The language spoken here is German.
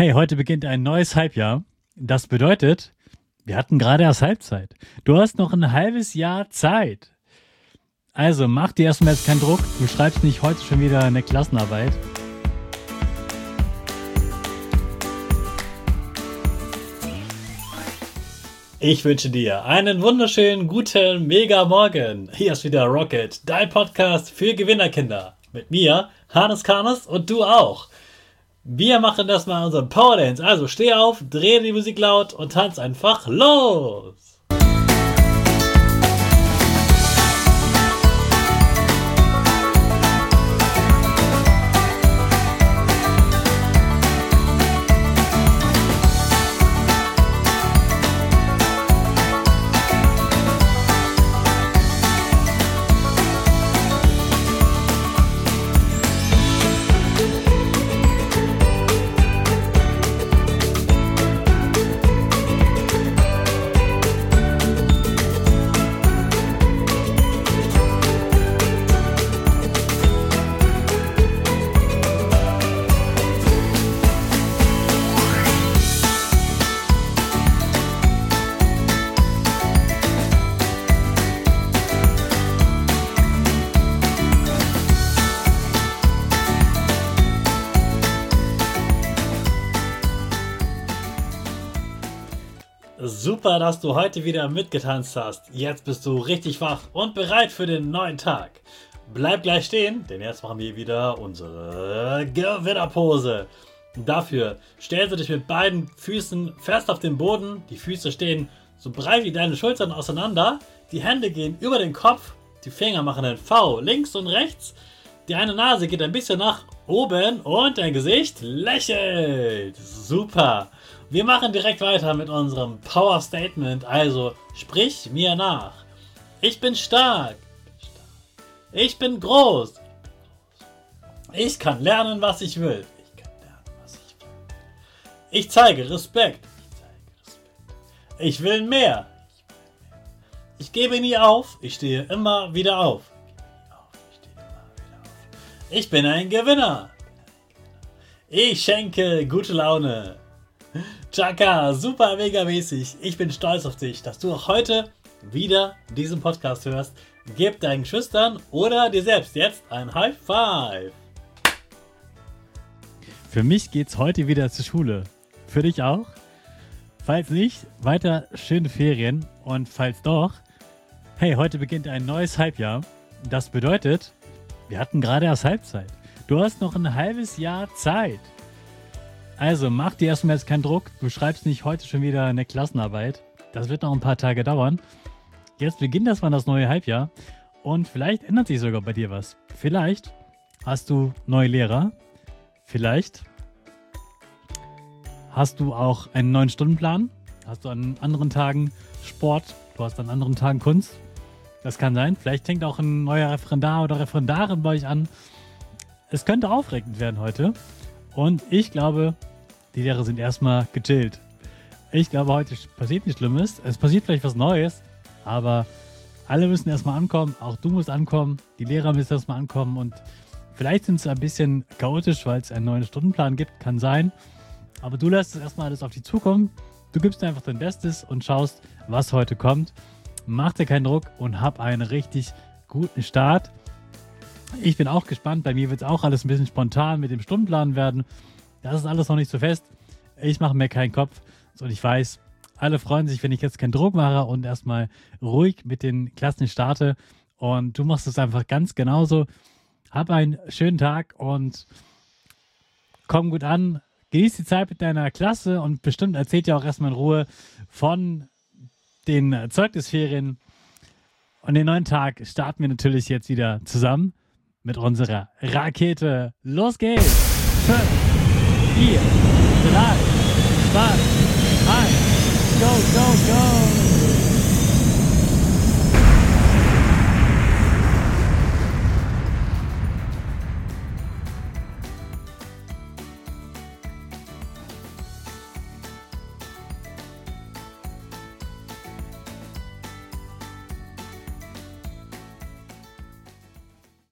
Hey, heute beginnt ein neues Halbjahr. Das bedeutet, wir hatten gerade erst Halbzeit. Du hast noch ein halbes Jahr Zeit. Also mach dir erstmal jetzt keinen Druck. Du schreibst nicht heute schon wieder eine Klassenarbeit. Ich wünsche dir einen wunderschönen, guten, mega Morgen. Hier ist wieder Rocket, dein Podcast für Gewinnerkinder. Mit mir, Hannes Karnes und du auch. Wir machen das mal unseren Power Dance. Also steh auf, dreh die Musik laut und tanz einfach los. Super, dass du heute wieder mitgetanzt hast. Jetzt bist du richtig wach und bereit für den neuen Tag. Bleib gleich stehen, denn jetzt machen wir wieder unsere Gewinnerpose. Dafür stellst du dich mit beiden Füßen fest auf den Boden. Die Füße stehen so breit wie deine Schultern auseinander. Die Hände gehen über den Kopf. Die Finger machen ein V links und rechts. Die eine Nase geht ein bisschen nach oben und dein Gesicht lächelt. Super. Wir machen direkt weiter mit unserem Power Statement. Also sprich mir nach. Ich bin stark. Ich bin groß. Ich kann lernen, was ich will. Ich zeige Respekt. Ich will mehr. Ich gebe nie auf. Ich stehe immer wieder auf. Ich bin ein Gewinner. Ich schenke gute Laune. Chaka, super mega mäßig. Ich bin stolz auf dich, dass du auch heute wieder diesen Podcast hörst. Gib deinen Geschwistern oder dir selbst jetzt ein High Five. Für mich geht's heute wieder zur Schule. Für dich auch? Falls nicht, weiter schöne Ferien. Und falls doch, hey, heute beginnt ein neues Halbjahr. Das bedeutet, wir hatten gerade erst Halbzeit. Du hast noch ein halbes Jahr Zeit. Also mach dir erstmal jetzt keinen Druck. Du schreibst nicht heute schon wieder eine Klassenarbeit. Das wird noch ein paar Tage dauern. Jetzt beginnt erstmal das neue Halbjahr. Und vielleicht ändert sich sogar bei dir was. Vielleicht hast du neue Lehrer. Vielleicht hast du auch einen neuen Stundenplan. Hast du an anderen Tagen Sport. Du hast an anderen Tagen Kunst. Das kann sein. Vielleicht fängt auch ein neuer Referendar oder Referendarin bei euch an. Es könnte aufregend werden heute. Und ich glaube, die Lehrer sind erstmal gechillt. Ich glaube, heute passiert nichts Schlimmes. Es passiert vielleicht was Neues, aber alle müssen erstmal ankommen. Auch du musst ankommen. Die Lehrer müssen erstmal ankommen. Und vielleicht sind es ein bisschen chaotisch, weil es einen neuen Stundenplan gibt. Kann sein. Aber du lässt es erstmal alles auf dich zukommen. Du gibst einfach dein Bestes und schaust, was heute kommt. Mach dir keinen Druck und hab einen richtig guten Start. Ich bin auch gespannt. Bei mir wird es auch alles ein bisschen spontan mit dem Stundenplan werden. Das ist alles noch nicht so fest. Ich mache mir keinen Kopf. Und ich weiß, alle freuen sich, wenn ich jetzt keinen Druck mache und erstmal ruhig mit den Klassen starte. Und du machst es einfach ganz genauso. Hab einen schönen Tag und komm gut an. Genieß die Zeit mit deiner Klasse und bestimmt erzählt ihr auch erstmal in Ruhe von den Zeugnisferien. Und den neuen Tag starten wir natürlich jetzt wieder zusammen mit unserer Rakete. Los geht's! 5, 4, 3, 2, 1, go, go, go!